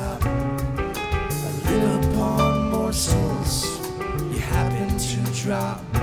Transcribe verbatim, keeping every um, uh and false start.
up. I live upon morsels you happen to drop.